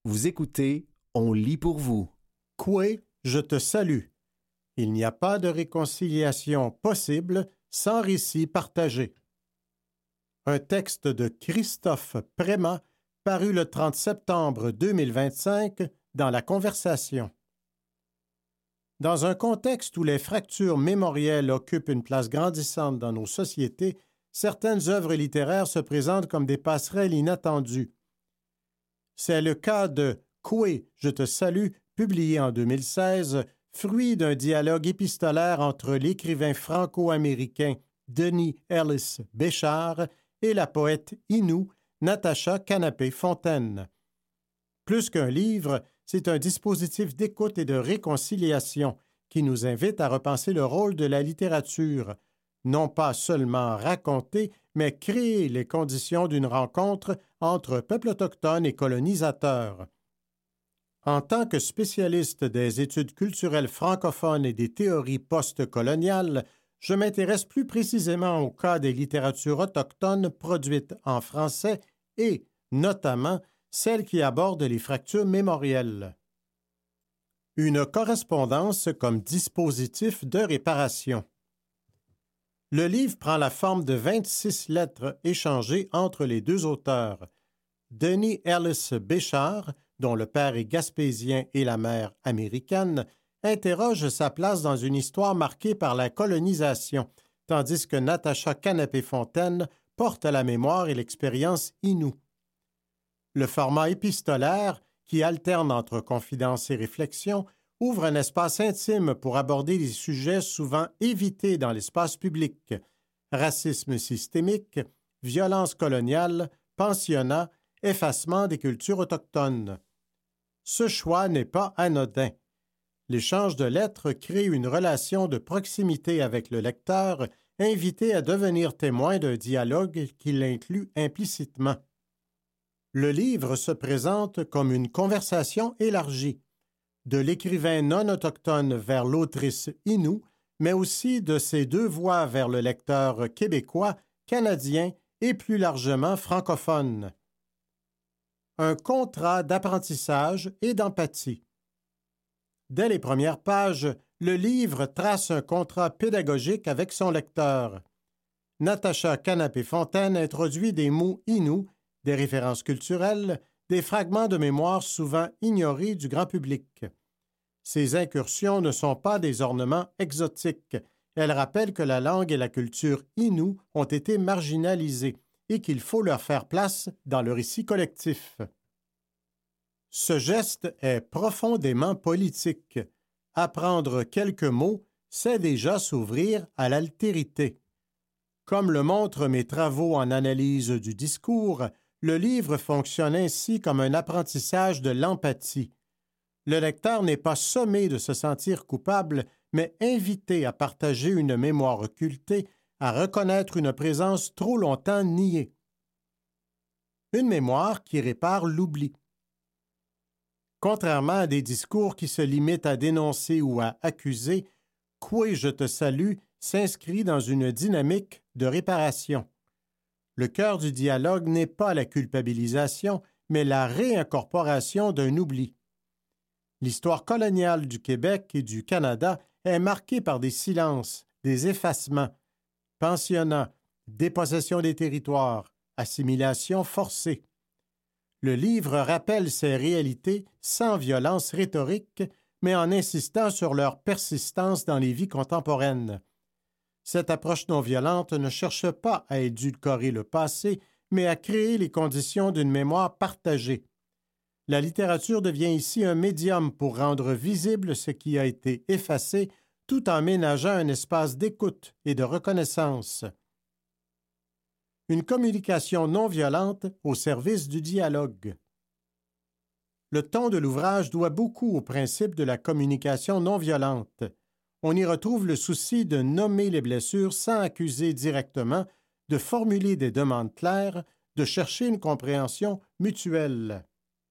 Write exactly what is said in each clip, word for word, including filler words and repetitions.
Vous écoutez, on lit pour vous. Coué, je te salue. Il n'y a pas de réconciliation possible sans récit partagé. Un texte de Christophe Prémat paru le trente septembre deux mille vingt-cinq dans La Conversation. Dans un contexte où les fractures mémorielles occupent une place grandissante dans nos sociétés, certaines œuvres littéraires se présentent comme des passerelles inattendues. C'est le cas de Coué, je te salue, publié en deux mille seize, fruit d'un dialogue épistolaire entre l'écrivain franco-américain Denis Ellis Béchard et la poète Innu Natacha Canapé-Fontaine. Plus qu'un livre, c'est un dispositif d'écoute et de réconciliation qui nous invite à repenser le rôle de la littérature, non pas seulement raconter, mais créer les conditions d'une rencontre entre peuples autochtones et colonisateurs. En tant que spécialiste des études culturelles francophones et des théories post-coloniales, je m'intéresse plus précisément au cas des littératures autochtones produites en français et, notamment, celles qui abordent les fractures mémorielles. Une correspondance comme dispositif de réparation. Le livre prend la forme de vingt-six lettres échangées entre les deux auteurs. Denis Ellis Béchard, dont le père est gaspésien et la mère américaine, interroge sa place dans une histoire marquée par la colonisation, tandis que Natacha Canapé-Fontaine porte à la mémoire et l'expérience Innu. Le format épistolaire, qui alterne entre confidence et réflexion, ouvre un espace intime pour aborder des sujets souvent évités dans l'espace public: racisme systémique, violence coloniale, pensionnat, effacement des cultures autochtones. Ce choix n'est pas anodin. L'échange de lettres crée une relation de proximité avec le lecteur, invité à devenir témoin d'un dialogue qui l'inclut implicitement. Le livre se présente comme une conversation élargie, de l'écrivain non autochtone vers l'autrice Innu, mais aussi de ses deux voix vers le lecteur québécois, canadien et plus largement francophone. Un contrat d'apprentissage et d'empathie. Dès les premières pages, le livre trace un contrat pédagogique avec son lecteur. Natacha Canapé-Fontaine introduit des mots Innu, des références culturelles, des fragments de mémoire souvent ignorés du grand public. Ces incursions ne sont pas des ornements exotiques. Elles rappellent que la langue et la culture Innu ont été marginalisées et qu'il faut leur faire place dans le récit collectif. Ce geste est profondément politique. Apprendre quelques mots, c'est déjà s'ouvrir à l'altérité. Comme le montrent mes travaux en analyse du discours, le livre fonctionne ainsi comme un apprentissage de l'empathie. Le lecteur n'est pas sommé de se sentir coupable, mais invité à partager une mémoire occultée, à reconnaître une présence trop longtemps niée. Une mémoire qui répare l'oubli. Contrairement à des discours qui se limitent à dénoncer ou à accuser, « Coué, je te salue » s'inscrit dans une dynamique de réparation. Le cœur du dialogue n'est pas la culpabilisation, mais la réincorporation d'un oubli. L'histoire coloniale du Québec et du Canada est marquée par des silences, des effacements, pensionnats, dépossession des territoires, assimilation forcée. Le livre rappelle ces réalités sans violence rhétorique, mais en insistant sur leur persistance dans les vies contemporaines. Cette approche non violente ne cherche pas à édulcorer le passé, mais à créer les conditions d'une mémoire partagée. La littérature devient ici un médium pour rendre visible ce qui a été effacé, tout en ménageant un espace d'écoute et de reconnaissance. Une communication non violente au service du dialogue. Le ton de l'ouvrage doit beaucoup au principe de la communication non violente. On y retrouve le souci de nommer les blessures sans accuser directement, de formuler des demandes claires, de chercher une compréhension mutuelle.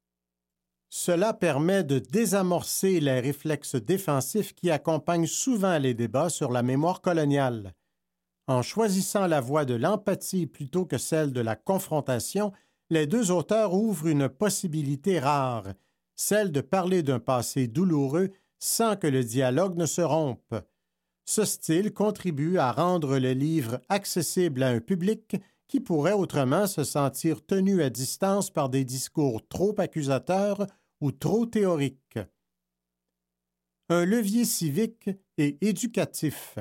Cela permet de désamorcer les réflexes défensifs qui accompagnent souvent les débats sur la mémoire coloniale. En choisissant la voie de l'empathie plutôt que celle de la confrontation, les deux auteurs ouvrent une possibilité rare, celle de parler d'un passé douloureux sans que le dialogue ne se rompe. Ce style contribue à rendre le livre accessible à un public qui pourrait autrement se sentir tenu à distance par des discours trop accusateurs ou trop théoriques. Un levier civique et éducatif.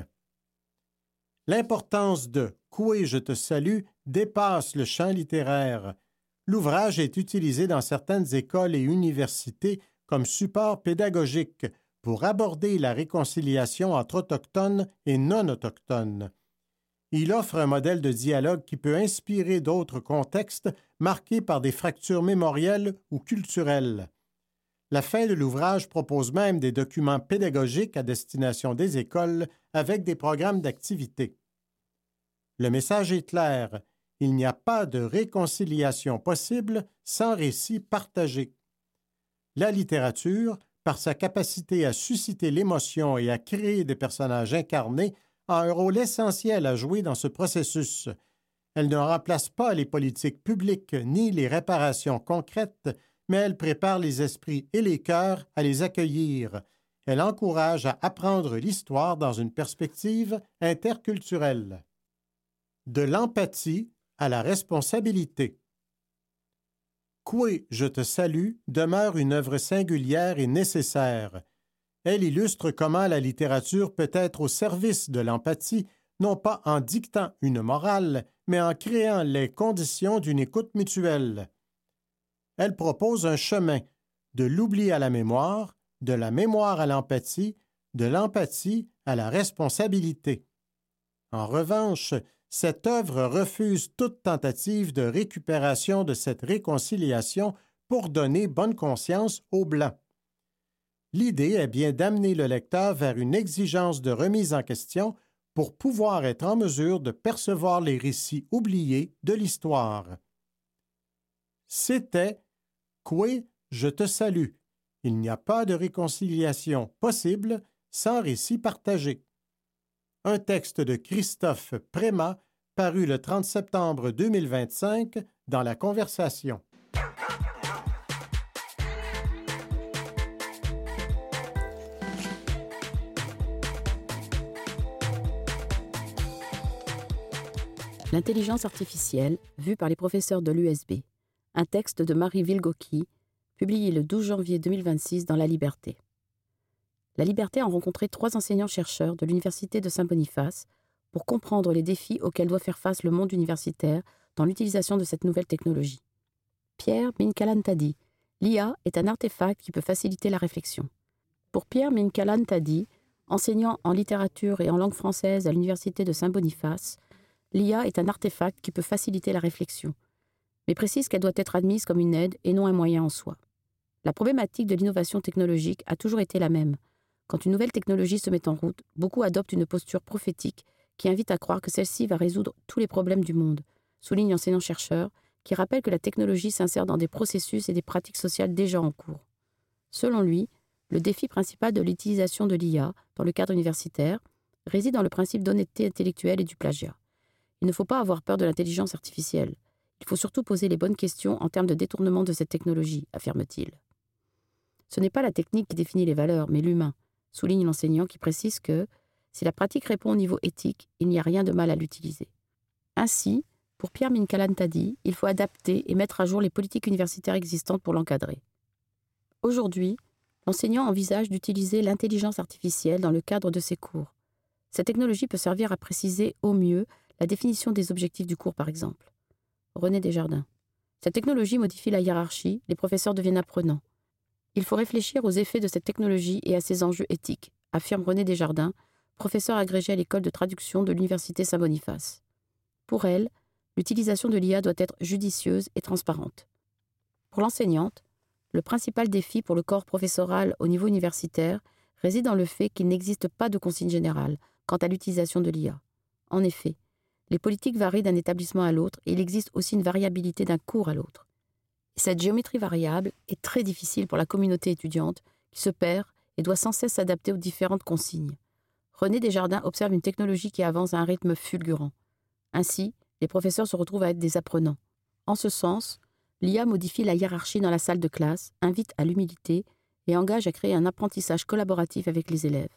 L'importance de « Coué, je te salue » dépasse le champ littéraire. L'ouvrage est utilisé dans certaines écoles et universités comme support pédagogique pour aborder la réconciliation entre autochtones et non-autochtones. Il offre un modèle de dialogue qui peut inspirer d'autres contextes marqués par des fractures mémorielles ou culturelles. La fin de l'ouvrage propose même des documents pédagogiques à destination des écoles avec des programmes d'activité. Le message est clair. Il n'y a pas de réconciliation possible sans récit partagé. La littérature, par sa capacité à susciter l'émotion et à créer des personnages incarnés, a un rôle essentiel à jouer dans ce processus. Elle ne remplace pas les politiques publiques ni les réparations concrètes, mais elle prépare les esprits et les cœurs à les accueillir. Elle encourage à apprendre l'histoire dans une perspective interculturelle. De l'empathie à la responsabilité. Coué, je te salue demeure une œuvre singulière et nécessaire. Elle illustre comment la littérature peut être au service de l'empathie, non pas en dictant une morale, mais en créant les conditions d'une écoute mutuelle. Elle propose un chemin de l'oubli à la mémoire, de la mémoire à l'empathie, de l'empathie à la responsabilité. En revanche, cette œuvre refuse toute tentative de récupération de cette réconciliation pour donner bonne conscience aux Blancs. L'idée est bien d'amener le lecteur vers une exigence de remise en question pour pouvoir être en mesure de percevoir les récits oubliés de l'histoire. C'était « Coué, je te salue ». Il n'y a pas de réconciliation possible sans récit partagé. Un texte de Christophe Prémat, paru le trente septembre deux mille vingt-cinq dans La Conversation. L'intelligence artificielle, vue par les professeurs de l'U S B. Un texte de Marie Vilgoki, publié le douze janvier deux mille vingt-six dans La Liberté. La Liberté a rencontré trois enseignants-chercheurs de l'Université de Saint-Boniface pour comprendre les défis auxquels doit faire face le monde universitaire dans l'utilisation de cette nouvelle technologie. Pierre Minkalantadi, l'I A est un artefact qui peut faciliter la réflexion. Pour Pierre Minkalantadi, enseignant en littérature et en langue française à l'Université de Saint-Boniface, l'I A est un artefact qui peut faciliter la réflexion, mais précise qu'elle doit être admise comme une aide et non un moyen en soi. La problématique de l'innovation technologique a toujours été la même. Quand une nouvelle technologie se met en route, beaucoup adoptent une posture prophétique qui invite à croire que celle-ci va résoudre tous les problèmes du monde, souligne l'enseignant-chercheur, qui rappelle que la technologie s'insère dans des processus et des pratiques sociales déjà en cours. Selon lui, le défi principal de l'utilisation de l'I A dans le cadre universitaire réside dans le principe d'honnêteté intellectuelle et du plagiat. Il ne faut pas avoir peur de l'intelligence artificielle. Il faut surtout poser les bonnes questions en termes de détournement de cette technologie, affirme-t-il. Ce n'est pas la technique qui définit les valeurs, mais l'humain, souligne l'enseignant qui précise que, si la pratique répond au niveau éthique, il n'y a rien de mal à l'utiliser. Ainsi, pour Pierre Minkalantadi, il faut adapter et mettre à jour les politiques universitaires existantes pour l'encadrer. Aujourd'hui, l'enseignant envisage d'utiliser l'intelligence artificielle dans le cadre de ses cours. Cette technologie peut servir à préciser au mieux la définition des objectifs du cours, par exemple. René Desjardins. Cette technologie modifie la hiérarchie, les professeurs deviennent apprenants. Il faut réfléchir aux effets de cette technologie et à ses enjeux éthiques, affirme René Desjardins, professeur agrégé à l'école de traduction de l'Université Saint-Boniface. Pour elle, l'utilisation de l'I A doit être judicieuse et transparente. Pour l'enseignante, le principal défi pour le corps professoral au niveau universitaire réside dans le fait qu'il n'existe pas de consigne générale quant à l'utilisation de l'I A. En effet, les politiques varient d'un établissement à l'autre et il existe aussi une variabilité d'un cours à l'autre. Cette géométrie variable est très difficile pour la communauté étudiante qui se perd et doit sans cesse s'adapter aux différentes consignes. René Desjardins observe une technologie qui avance à un rythme fulgurant. Ainsi, les professeurs se retrouvent à être des apprenants. En ce sens, L'I A modifie la hiérarchie dans la salle de classe, invite à l'humilité et engage à créer un apprentissage collaboratif avec les élèves.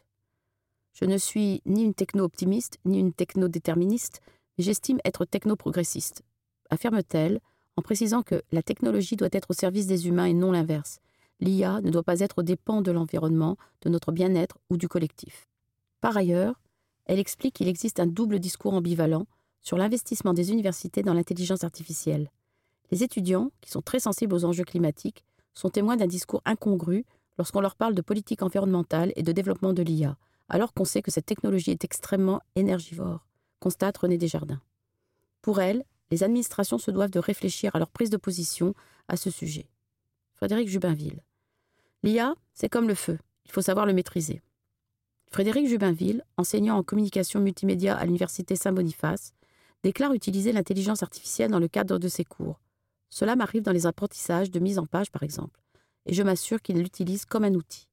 Je ne suis ni une techno-optimiste, ni une techno-déterministe, mais j'estime être techno-progressiste, affirme-t-elle, en précisant que la technologie doit être au service des humains et non l'inverse. L'I A ne doit pas être aux dépens de l'environnement, de notre bien-être ou du collectif. Par ailleurs, elle explique qu'il existe un double discours ambivalent sur l'investissement des universités dans l'intelligence artificielle. Les étudiants, qui sont très sensibles aux enjeux climatiques, sont témoins d'un discours incongru lorsqu'on leur parle de politique environnementale et de développement de l'I A, alors qu'on sait que cette technologie est extrêmement énergivore, constate René Desjardins. Pour elle, les administrations se doivent de réfléchir à leur prise de position à ce sujet. Frédéric Jubinville. L'I A, c'est comme le feu, il faut savoir le maîtriser. Frédéric Jubinville, enseignant en communication multimédia à l'université Saint-Boniface, déclare utiliser l'intelligence artificielle dans le cadre de ses cours. Cela m'arrive dans les apprentissages de mise en page, par exemple, et je m'assure qu'il l'utilise comme un outil.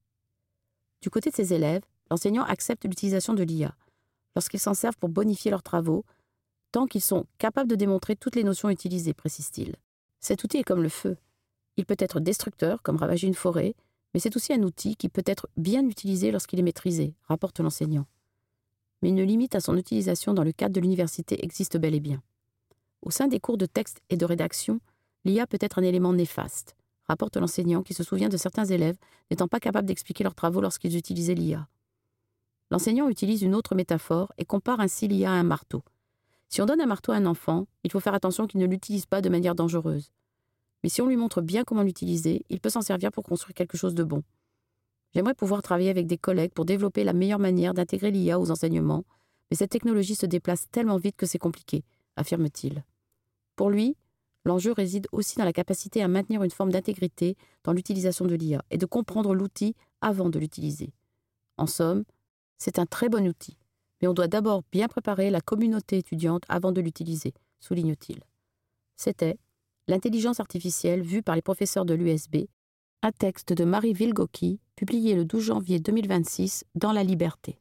Du côté de ses élèves, l'enseignant accepte l'utilisation de l'I A, lorsqu'ils s'en servent pour bonifier leurs travaux, tant qu'ils sont capables de démontrer toutes les notions utilisées, précise-t-il. Cet outil est comme le feu. Il peut être destructeur, comme ravager une forêt, mais c'est aussi un outil qui peut être bien utilisé lorsqu'il est maîtrisé, rapporte l'enseignant. Mais une limite à son utilisation dans le cadre de l'université existe bel et bien. Au sein des cours de texte et de rédaction, l'I A peut être un élément néfaste, rapporte l'enseignant qui se souvient de certains élèves n'étant pas capables d'expliquer leurs travaux lorsqu'ils utilisaient l'I A. L'enseignant utilise une autre métaphore et compare ainsi l'I A à un marteau. Si on donne un marteau à un enfant, il faut faire attention qu'il ne l'utilise pas de manière dangereuse. Mais si on lui montre bien comment l'utiliser, il peut s'en servir pour construire quelque chose de bon. J'aimerais pouvoir travailler avec des collègues pour développer la meilleure manière d'intégrer l'I A aux enseignements, mais cette technologie se déplace tellement vite que c'est compliqué, affirme-t-il. Pour lui, l'enjeu réside aussi dans la capacité à maintenir une forme d'intégrité dans l'utilisation de l'I A et de comprendre l'outil avant de l'utiliser. En somme, c'est un très bon outil, mais on doit d'abord bien préparer la communauté étudiante avant de l'utiliser, souligne-t-il. C'était L'intelligence artificielle vue par les professeurs de l'U S B, un texte de Marie Vilgoki, publié le douze janvier deux mille vingt-six dans La Liberté.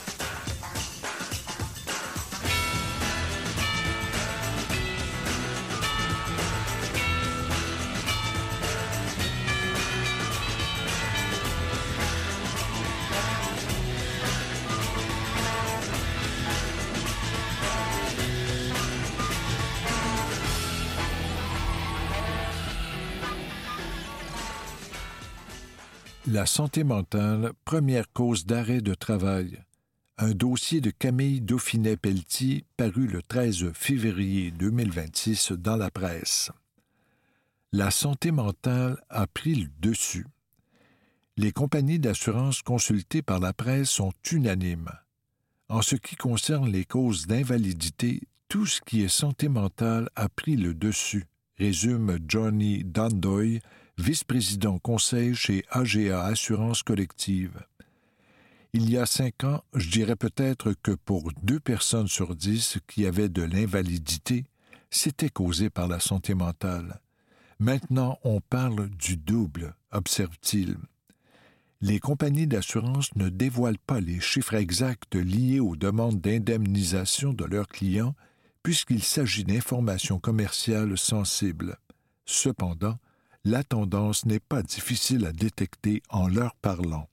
La santé mentale, première cause d'arrêt de travail. Un dossier de Camille Dauphinet-Pelletier paru le treize février deux mille vingt-six dans la presse. La santé mentale a pris le dessus. Les compagnies d'assurance consultées par la presse sont unanimes. En ce qui concerne les causes d'invalidité, tout ce qui est santé mentale a pris le dessus, résume Johnny Dandoy, vice-président conseil chez A G A Assurance Collective. Il y a cinq ans, je dirais peut-être que pour deux personnes sur dix qui avaient de l'invalidité, c'était causé par la santé mentale. Maintenant, on parle du double, observe-t-il. Les compagnies d'assurance ne dévoilent pas les chiffres exacts liés aux demandes d'indemnisation de leurs clients, puisqu'il s'agit d'informations commerciales sensibles. Cependant, la tendance n'est pas difficile à détecter en leur parlant.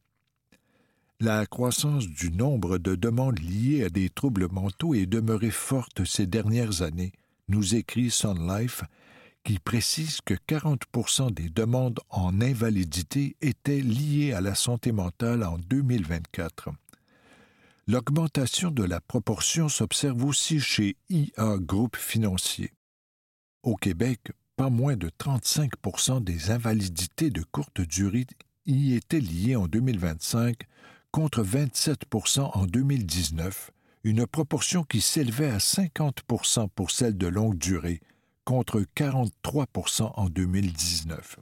La croissance du nombre de demandes liées à des troubles mentaux est demeurée forte ces dernières années, nous écrit Sun Life, qui précise que quarante pour cent des demandes en invalidité étaient liées à la santé mentale en deux mille vingt-quatre. L'augmentation de la proportion s'observe aussi chez I A Groupe Financier. Au Québec, pas moins de trente-cinq pour cent des invalidités de courte durée y étaient liées en deux mille vingt-cinq, contre vingt-sept pour cent en deux mille dix-neuf, une proportion qui s'élevait à cinquante pour cent pour celles de longue durée, contre quarante-trois pour cent en deux mille dix-neuf.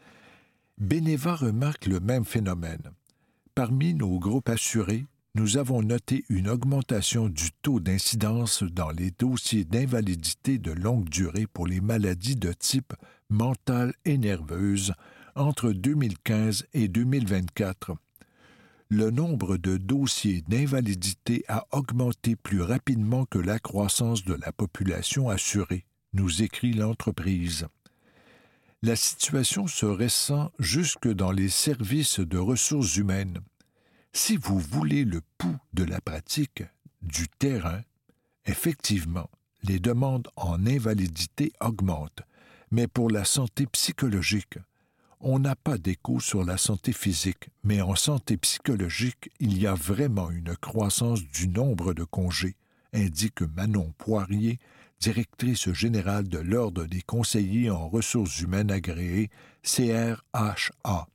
Beneva remarque le même phénomène. Parmi nos groupes assurés, nous avons noté une augmentation du taux d'incidence dans les dossiers d'invalidité de longue durée pour les maladies de type mentale et nerveuse entre deux mille quinze et deux mille vingt-quatre. Le nombre de dossiers d'invalidité a augmenté plus rapidement que la croissance de la population assurée, nous écrit l'entreprise. La situation se ressent jusque dans les services de ressources humaines. Si vous voulez le pouls de la pratique, du terrain, effectivement, les demandes en invalidité augmentent, mais pour la santé psychologique, on n'a pas d'écho sur la santé physique, mais en santé psychologique, il y a vraiment une croissance du nombre de congés, indique Manon Poirier, directrice générale de l'Ordre des conseillers en ressources humaines agréés, C R H A.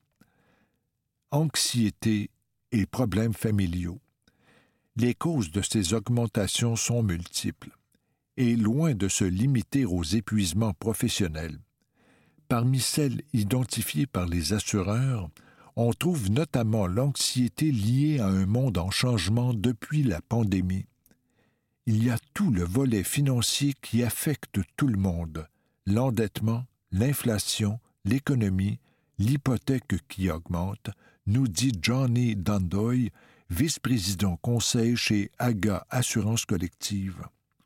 Anxiété et problèmes familiaux. Les causes de ces augmentations sont multiples et loin de se limiter aux épuisements professionnels. Parmi celles identifiées par les assureurs, on trouve notamment l'anxiété liée à un monde en changement depuis la pandémie. Il y a tout le volet financier qui affecte tout le monde, l'endettement, l'inflation, l'économie, l'hypothèque qui augmente, nous dit Johnny Dandoy, vice-président conseil chez A G A Assurance Collective.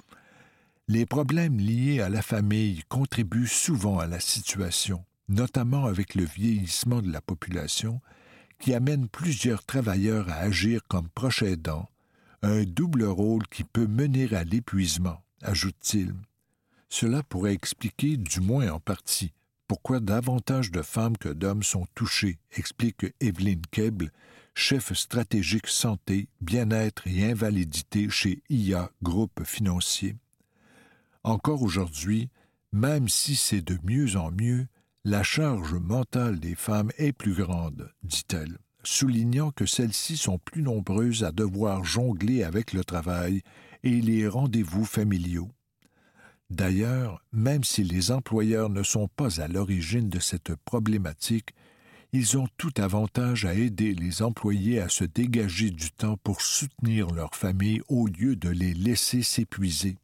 Les problèmes liés à la famille contribuent souvent à la situation, notamment avec le vieillissement de la population, qui amène plusieurs travailleurs à agir comme proches aidants, un double rôle qui peut mener à l'épuisement, ajoute-t-il. Cela pourrait expliquer, du moins en partie, pourquoi davantage de femmes que d'hommes sont touchées, explique Evelyne Keble, chef stratégique santé, bien-être et invalidité chez I A Groupe Financier. Encore aujourd'hui, même si c'est de mieux en mieux, la charge mentale des femmes est plus grande, dit-elle, soulignant que celles-ci sont plus nombreuses à devoir jongler avec le travail et les rendez-vous familiaux. D'ailleurs, même si les employeurs ne sont pas à l'origine de cette problématique, ils ont tout avantage à aider les employés à se dégager du temps pour soutenir leur famille au lieu de les laisser s'épuiser.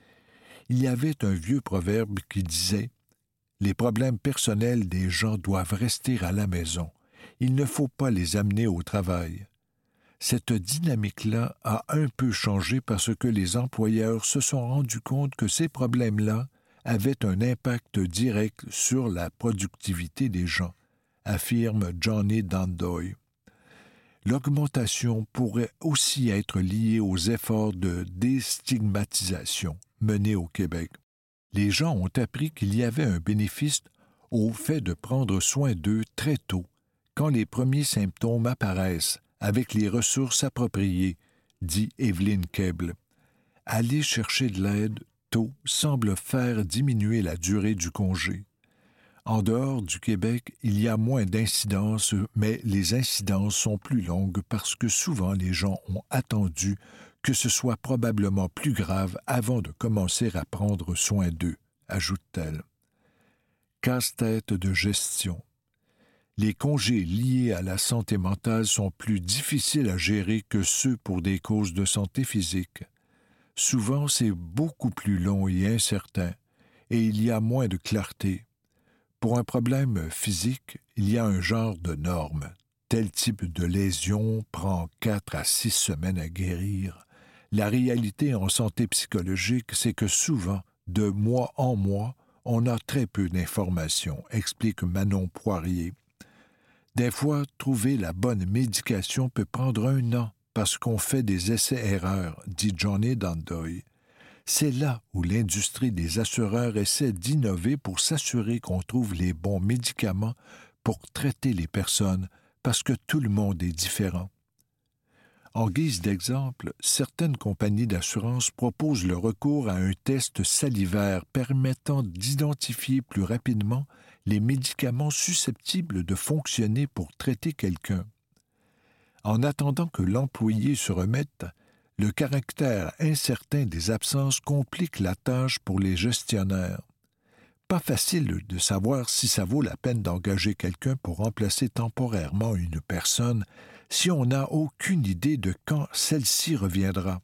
Il y avait un vieux proverbe qui disait « Les problèmes personnels des gens doivent rester à la maison. Il ne faut pas les amener au travail. » Cette dynamique-là a un peu changé parce que les employeurs se sont rendus compte que ces problèmes-là avaient un impact direct sur la productivité des gens, affirme Johnny Dandoy. L'augmentation pourrait aussi être liée aux efforts de déstigmatisation menés au Québec. Les gens ont appris qu'il y avait un bénéfice au fait de prendre soin d'eux très tôt, quand les premiers symptômes apparaissent, avec les ressources appropriées, dit Evelyne Keble. Aller chercher de l'aide tôt semble faire diminuer la durée du congé. En dehors du Québec, il y a moins d'incidences, mais les incidences sont plus longues parce que souvent les gens ont attendu que ce soit probablement plus grave avant de commencer à prendre soin d'eux, ajoute-t-elle. Casse-tête de gestion. Les congés liés à la santé mentale sont plus difficiles à gérer que ceux pour des causes de santé physique. Souvent, c'est beaucoup plus long et incertain, et il y a moins de clarté. Pour un problème physique, il y a un genre de norme. Tel type de lésion prend quatre à six semaines à guérir. La réalité en santé psychologique, c'est que souvent, de mois en mois, on a très peu d'informations, explique Manon Poirier. Des fois, trouver la bonne médication peut prendre un an parce qu'on fait des essais-erreurs, dit Johnny Dandoy. C'est là où l'industrie des assureurs essaie d'innover pour s'assurer qu'on trouve les bons médicaments pour traiter les personnes parce que tout le monde est différent. En guise d'exemple, certaines compagnies d'assurance proposent le recours à un test salivaire permettant d'identifier plus rapidement les médicaments susceptibles de fonctionner pour traiter quelqu'un. En attendant que l'employé se remette, le caractère incertain des absences complique la tâche pour les gestionnaires. Pas facile de savoir si ça vaut la peine d'engager quelqu'un pour remplacer temporairement une personne si on n'a aucune idée de quand celle-ci reviendra.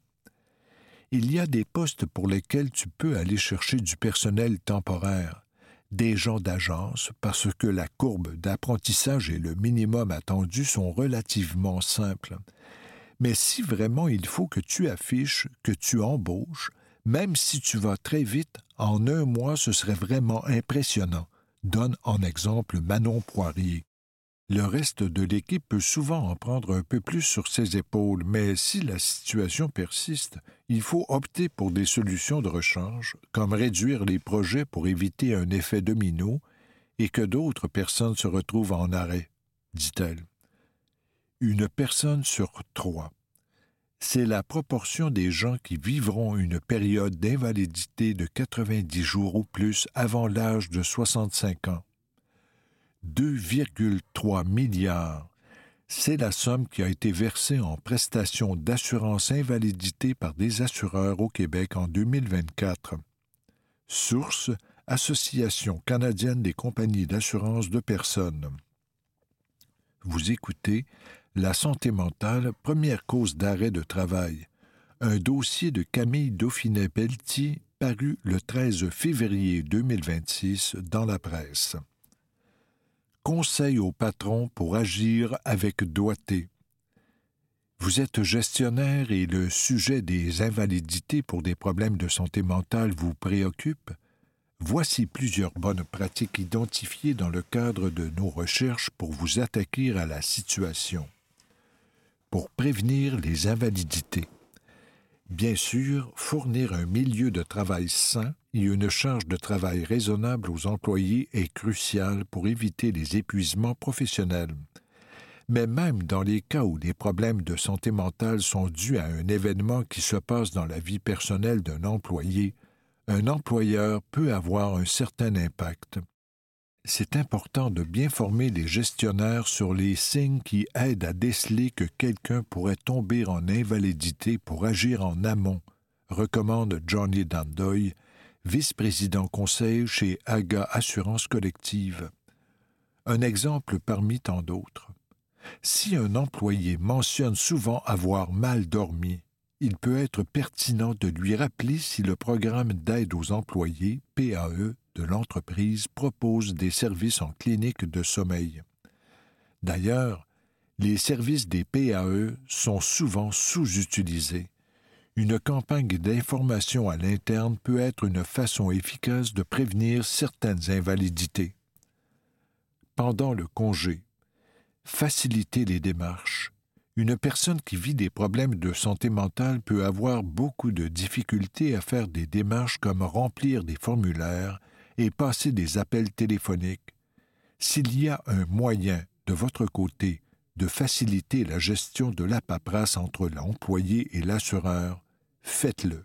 Il y a des postes pour lesquels tu peux aller chercher du personnel temporaire, des gens d'agence, parce que la courbe d'apprentissage et le minimum attendu sont relativement simples. Mais si vraiment il faut que tu affiches, que tu embauches, même si tu vas très vite, en un mois, ce serait vraiment impressionnant, donne en exemple Manon Poirier. Le reste de l'équipe peut souvent en prendre un peu plus sur ses épaules, mais si la situation persiste, il faut opter pour des solutions de rechange, comme réduire les projets pour éviter un effet domino et que d'autres personnes se retrouvent en arrêt, dit-elle. Une personne sur trois. C'est la proportion des gens qui vivront une période d'invalidité de quatre-vingt-dix jours ou plus avant l'âge de soixante-cinq ans. deux virgule trois milliards, c'est la somme qui a été versée en prestations d'assurance invalidité par des assureurs au Québec en deux mille vingt-quatre. Source, Association canadienne des compagnies d'assurance de personnes. Vous écoutez La santé mentale, première cause d'arrêt de travail. Un dossier de Camille Dauphinet-Pelletier paru le treize février deux mille vingt-six dans la presse. Conseil au patron pour agir avec doigté. Vous êtes gestionnaire et le sujet des invalidités pour des problèmes de santé mentale vous préoccupe? Voici plusieurs bonnes pratiques identifiées dans le cadre de nos recherches pour vous attaquer à la situation. Pour prévenir les invalidités. Bien sûr, fournir un milieu de travail sain et une charge de travail raisonnable aux employés est crucial pour éviter les épuisements professionnels. Mais même dans les cas où les problèmes de santé mentale sont dus à un événement qui se passe dans la vie personnelle d'un employé, un employeur peut avoir un certain impact. C'est important de bien former les gestionnaires sur les signes qui aident à déceler que quelqu'un pourrait tomber en invalidité pour agir en amont, recommande Johnny Dandoy, vice-président conseil chez A G A Assurance Collective. Un exemple parmi tant d'autres. Si un employé mentionne souvent avoir mal dormi, il peut être pertinent de lui rappeler si le programme d'aide aux employés, P A E, de l'entreprise propose des services en clinique de sommeil. D'ailleurs, les services des P A E sont souvent sous-utilisés. Une campagne d'information à l'interne peut être une façon efficace de prévenir certaines invalidités. Pendant le congé, faciliter les démarches. Une personne qui vit des problèmes de santé mentale peut avoir beaucoup de difficultés à faire des démarches comme remplir des formulaires et passer des appels téléphoniques. S'il y a un moyen, de votre côté, de faciliter la gestion de la paperasse entre l'employé et l'assureur, faites-le.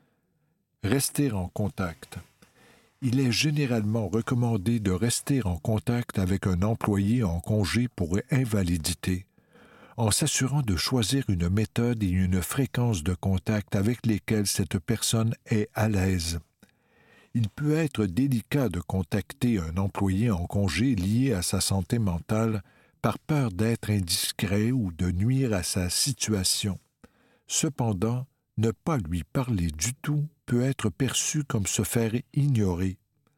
Rester en contact. Il est généralement recommandé de rester en contact avec un employé en congé pour invalidité, en s'assurant de choisir une méthode et une fréquence de contact avec lesquelles cette personne est à l'aise. Il peut être délicat de contacter un employé en congé lié à sa santé mentale par peur d'être indiscret ou de nuire à sa situation. Cependant, ne pas lui parler du tout peut être perçu comme se faire ignorer.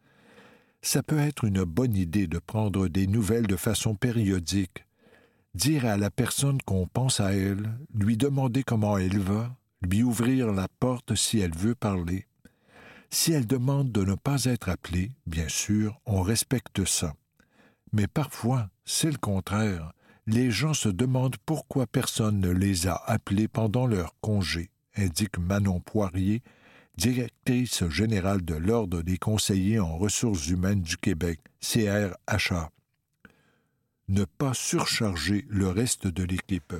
Ça peut être une bonne idée de prendre des nouvelles de façon périodique, dire à la personne qu'on pense à elle, lui demander comment elle va, lui ouvrir la porte si elle veut parler. Si elle demande de ne pas être appelée, bien sûr, on respecte ça. Mais parfois, c'est le contraire. Les gens se demandent pourquoi personne ne les a appelés pendant leur congé, indique Manon Poirier, directrice générale de l'Ordre des conseillers en ressources humaines du Québec, C R H A. Ne pas surcharger le reste de l'équipe.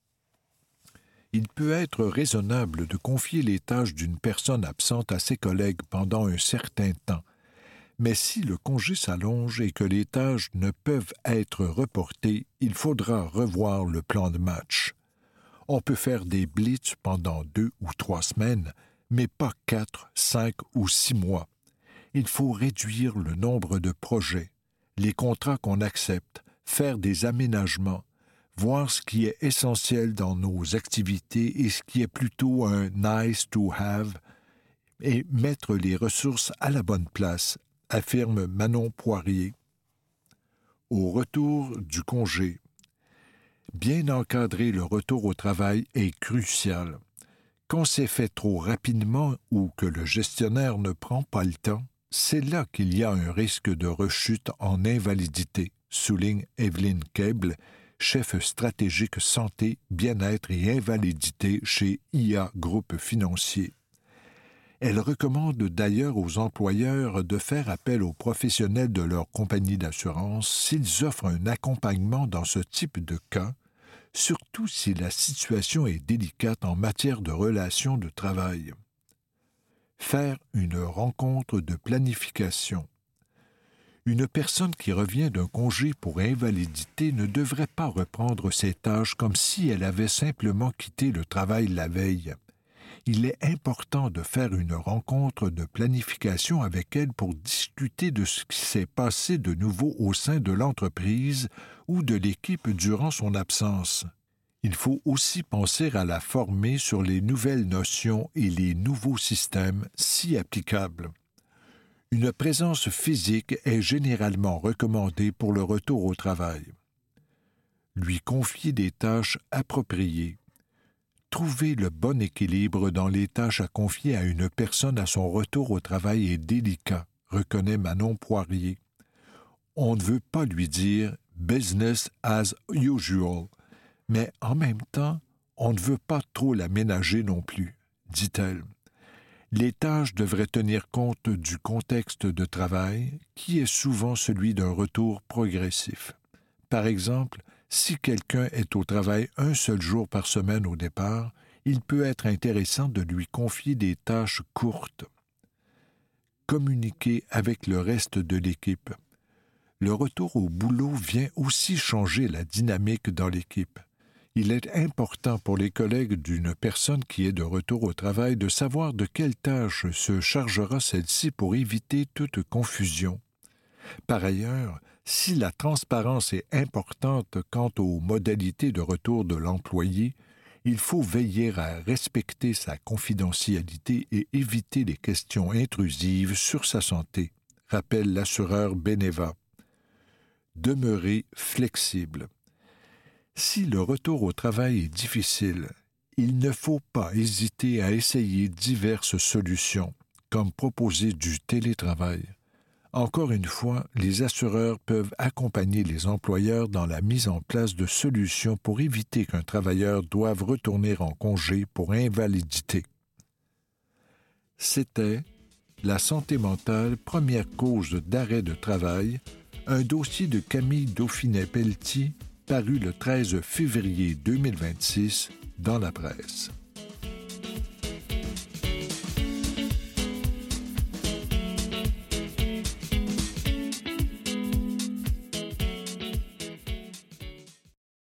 Il peut être raisonnable de confier les tâches d'une personne absente à ses collègues pendant un certain temps, mais si le congé s'allonge et que les tâches ne peuvent être reportées, il faudra revoir le plan de match. On peut faire des blitz pendant deux ou trois semaines, mais pas quatre, cinq ou six mois. Il faut réduire le nombre de projets, les contrats qu'on accepte, faire des aménagements, voir ce qui est essentiel dans nos activités et ce qui est plutôt un « nice to have » et mettre les ressources à la bonne place, affirme Manon Poirier. Au retour du congé, bien encadrer le retour au travail est crucial. Quand c'est fait trop rapidement ou que le gestionnaire ne prend pas le temps, c'est là qu'il y a un risque de rechute en invalidité, souligne Evelyne Keble, chef stratégique santé, bien-être et invalidité chez I A Groupe Financier. Elle recommande d'ailleurs aux employeurs de faire appel aux professionnels de leur compagnie d'assurance s'ils offrent un accompagnement dans ce type de cas, surtout si la situation est délicate en matière de relations de travail. Faire une rencontre de planification. Une personne qui revient d'un congé pour invalidité ne devrait pas reprendre ses tâches comme si elle avait simplement quitté le travail la veille. Il est important de faire une rencontre de planification avec elle pour discuter de ce qui s'est passé de nouveau au sein de l'entreprise ou de l'équipe durant son absence. Il faut aussi penser à la former sur les nouvelles notions et les nouveaux systèmes si applicables. Une présence physique est généralement recommandée pour le retour au travail. Lui confier des tâches appropriées. Trouver le bon équilibre dans les tâches à confier à une personne à son retour au travail est délicat, reconnaît Manon Poirier. On ne veut pas lui dire « business as usual », mais en même temps, on ne veut pas trop la ménager non plus, dit-elle. Les tâches devraient tenir compte du contexte de travail, qui est souvent celui d'un retour progressif. Par exemple, si quelqu'un est au travail un seul jour par semaine au départ, il peut être intéressant de lui confier des tâches courtes. Communiquer avec le reste de l'équipe. Le retour au boulot vient aussi changer la dynamique dans l'équipe. Il est important pour les collègues d'une personne qui est de retour au travail de savoir de quelles tâches se chargera celle-ci pour éviter toute confusion. Par ailleurs, si la transparence est importante quant aux modalités de retour de l'employé, il faut veiller à respecter sa confidentialité et éviter les questions intrusives sur sa santé, rappelle l'assureur Beneva. Demeurer flexible. Si le retour au travail est difficile, il ne faut pas hésiter à essayer diverses solutions, comme proposer du télétravail. Encore une fois, les assureurs peuvent accompagner les employeurs dans la mise en place de solutions pour éviter qu'un travailleur doive retourner en congé pour invalidité. C'était La santé mentale, première cause d'arrêt de travail, un dossier de Camille Dauphinet-Pelletier paru le treize février deux mille vingt-six dans la presse.